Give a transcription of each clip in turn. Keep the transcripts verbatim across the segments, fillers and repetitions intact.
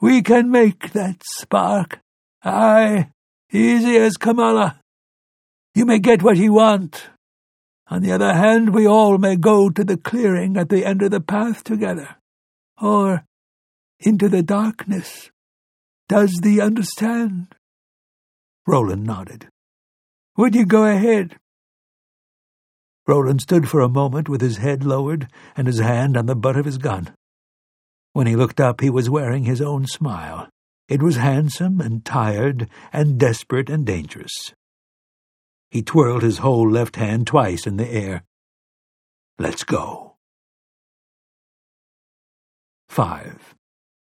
We can make that spark. Aye, easy as Kamala. You may get what you want. On the other hand, we all may go to the clearing at the end of the path together. Or into the darkness. Does thee understand?" Roland nodded. "Would you go ahead?" Roland stood for a moment with his head lowered and his hand on the butt of his gun. When he looked up, he was wearing his own smile. It was handsome and tired and desperate and dangerous. He twirled his whole left hand twice in the air. "Let's go." Five.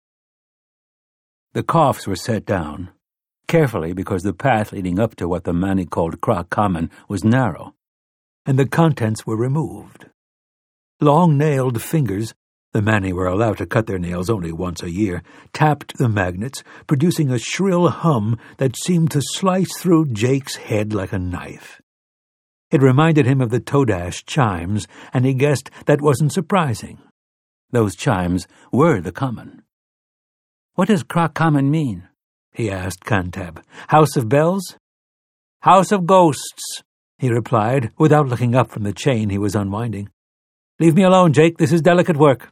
The coffs were set down, carefully because the path leading up to what the Manny called Croc Common was narrow, and the contents were removed. Long-nailed fingers, the Manny were allowed to cut their nails only once a year, tapped the magnets, producing a shrill hum that seemed to slice through Jake's head like a knife. It reminded him of the Todash chimes, and he guessed that wasn't surprising. Those chimes were the common. "What does Croc Common mean?" he asked Cantab. "House of bells?" "House of ghosts," he replied, without looking up from the chain he was unwinding. "Leave me alone, Jake. This is delicate work."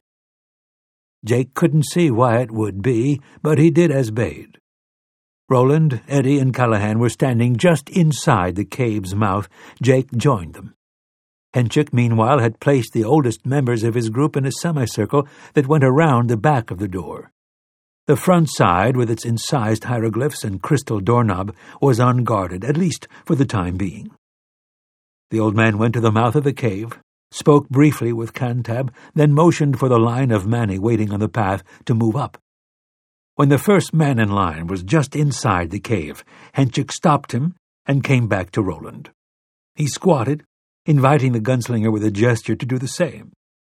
Jake couldn't see why it would be, but he did as bade. Roland, Eddie, and Callahan were standing just inside the cave's mouth. Jake joined them. Henchik, meanwhile, had placed the oldest members of his group in a semicircle that went around the back of the door. The front side, with its incised hieroglyphs and crystal doorknob, was unguarded, at least for the time being. The old man went to the mouth of the cave, spoke briefly with Cantab, then motioned for the line of Manny waiting on the path to move up. When the first man in line was just inside the cave, Henchik stopped him and came back to Roland. He squatted, inviting the gunslinger with a gesture to do the same.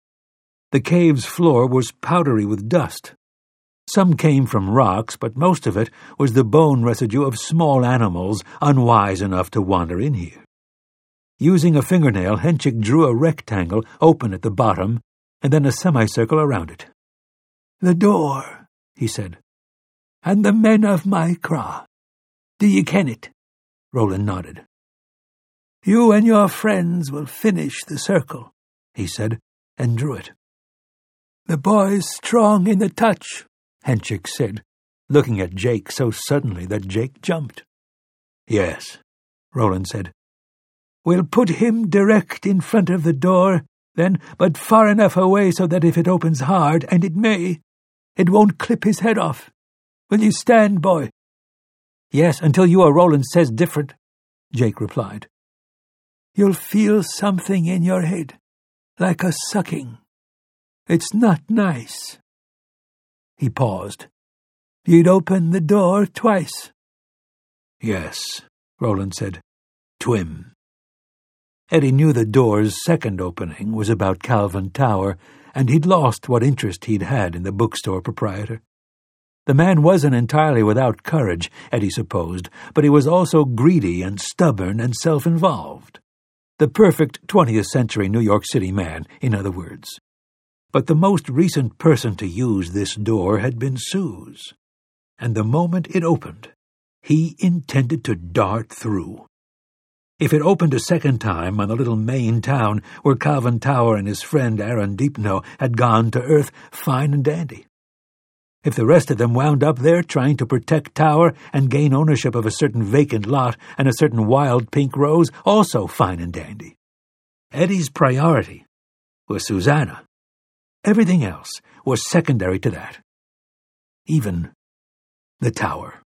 The cave's floor was powdery with dust. Some came from rocks, but most of it was the bone residue of small animals unwise enough to wander in here. Using a fingernail, Henchik drew a rectangle open at the bottom, and then a semicircle around it. "The door," he said, "and the men of my craw. Do ye ken it?" Roland nodded. "You and your friends will finish the circle," he said, and drew it. "The boy's strong in the touch," Henchik said, looking at Jake so suddenly that Jake jumped. "Yes," Roland said. "We'll put him direct in front of the door, then, but far enough away so that if it opens hard, and it may, it won't clip his head off. Will you stand, boy?" "Yes, until you or Roland says different," Jake replied. "You'll feel something in your head, like a sucking. It's not nice." He paused. "You'd open the door twice." "Yes," Roland said. "Twim." Eddie knew the door's second opening was about Calvin Tower, and he'd lost what interest he'd had in the bookstore proprietor. The man wasn't entirely without courage, Eddie supposed, but he was also greedy and stubborn and self-involved. The perfect twentieth century New York City man, in other words. But the most recent person to use this door had been Sue's, and the moment it opened, he intended to dart through. If it opened a second time on the little Maine town where Calvin Tower and his friend Aaron Deepno had gone to earth, fine and dandy. If the rest of them wound up there trying to protect Tower and gain ownership of a certain vacant lot and a certain wild pink rose, also fine and dandy. Eddie's priority was Susanna. Everything else was secondary to that. Even the Tower.